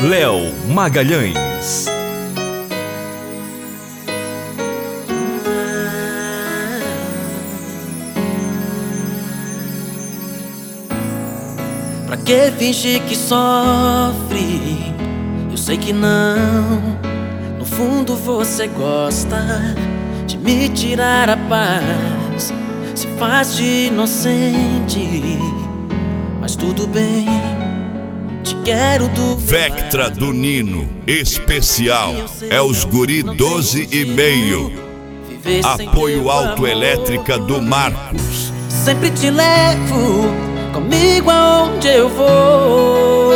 Léo Magalhães. Pra que fingir que sofre? Eu sei que não. No fundo você gosta de me tirar a paz, se faz de inocente, mas tudo bem, te quero do Vectra do Nino, especial, é os guri 12,5. Apoio autoelétrica do Marcos. Sempre te levo comigo aonde eu vou.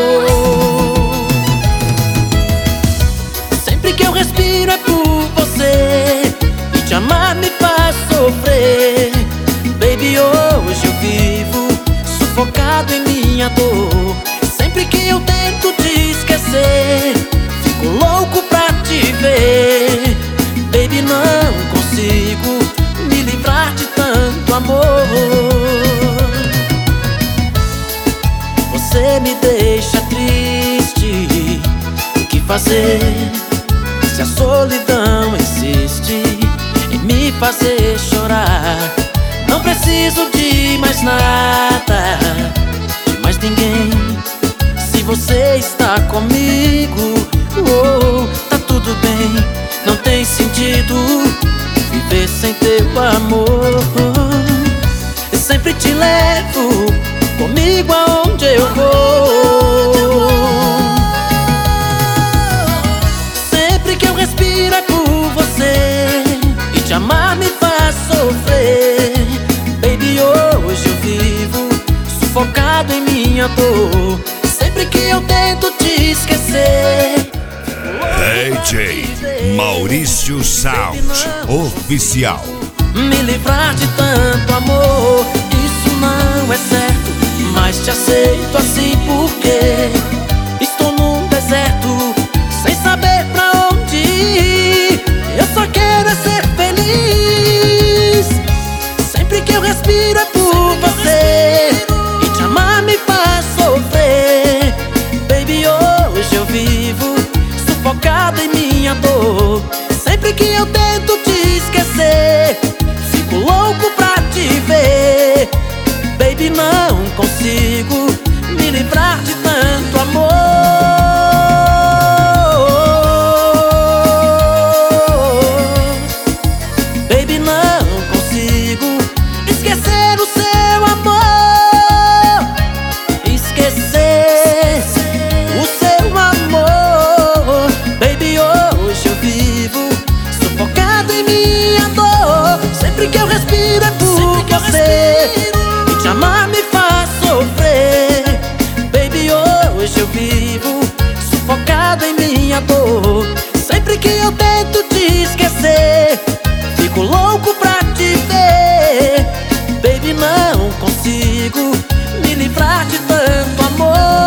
Sempre que eu respiro é por você, e te amar me faz sofrer. Baby, hoje eu vivo sufocado em minha dor. Sempre que eu tento te esquecer, fico louco pra te ver. Baby, não consigo me livrar de tanto amor. Você me deixa triste, o que fazer se a solidão insiste em me fazer chorar? Não preciso de mais nada, de mais ninguém. Se você está comigo, tá tudo bem. Não tem sentido viver sem teu amor. Eu sempre te levo comigo aonde eu vou. Sempre que eu respiro é por você, e te amar me faz sofrer. Baby, hoje eu vivo sufocado em minha dor. Sempre que eu tento te esquecer, DJ Maurício Sound Oficial. me livrar de tanto amor. Isso não é certo, mas te aceito assim porque estou num deserto sem saber pra onde ir. Eu só quero é ser feliz. Sempre que eu respiro é por você, e te amar me faz sofrer. Baby, hoje eu vivo sufocado em minha dor. Sempre que eu tento te esquecer, fico louco pra te ver. Baby, não consigo me livrar de tanto amor. Baby, não consigo esquecer o seu amor. Esquecer o seu amor. Baby, hoje eu vivo sufocado em minha dor. Sempre que eu respiro é por você, e te amar me faz sofrer. Baby, hoje eu vivo sufocado em minha dor. Sempre que eu tento te esquecer, fico louco pra te ver. Baby, não consigo me livrar de tanto amor.